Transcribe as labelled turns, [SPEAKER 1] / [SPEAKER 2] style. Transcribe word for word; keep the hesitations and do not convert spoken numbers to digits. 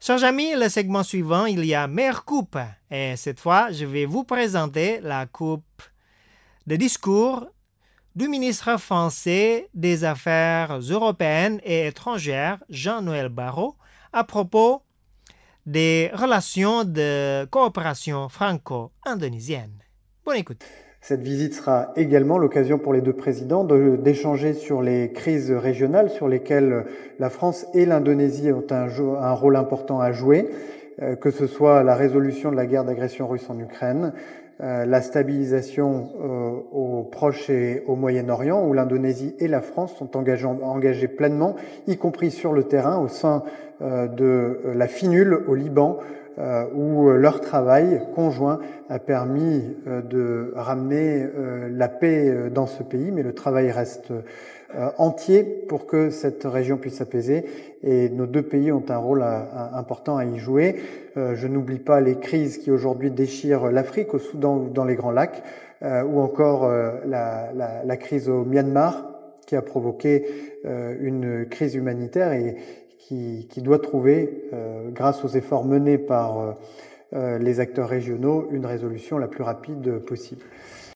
[SPEAKER 1] Chers amis, le segment suivant, il y a meilleure coupe. Et cette fois, je vais vous présenter la coupe de discours du ministre français des Affaires européennes et étrangères, Jean-Noël Barrot, à propos des relations de coopération franco-indonésienne. Bonne écoute.
[SPEAKER 2] Cette visite sera également l'occasion pour les deux présidents de, d'échanger sur les crises régionales sur lesquelles la France et l'Indonésie ont un, un rôle important à jouer, euh, que ce soit la résolution de la guerre d'agression russe en Ukraine, euh, la stabilisation euh, au Proche et au Moyen-Orient, où l'Indonésie et la France sont engagés, engagés pleinement, y compris sur le terrain, au sein euh, de la FINUL au Liban, Euh, où leur travail conjoint a permis euh, de ramener euh, la paix euh, dans ce pays, mais le travail reste euh, entier pour que cette région puisse s'apaiser, et nos deux pays ont un rôle à, à, important à y jouer. Euh, je n'oublie pas les crises qui aujourd'hui déchirent l'Afrique, au Soudan ou dans les Grands Lacs, euh, ou encore euh, la, la, la crise au Myanmar, qui a provoqué euh, une crise humanitaire et Qui, qui doit trouver, euh, grâce aux efforts menés par euh, les acteurs régionaux, une résolution la plus rapide possible.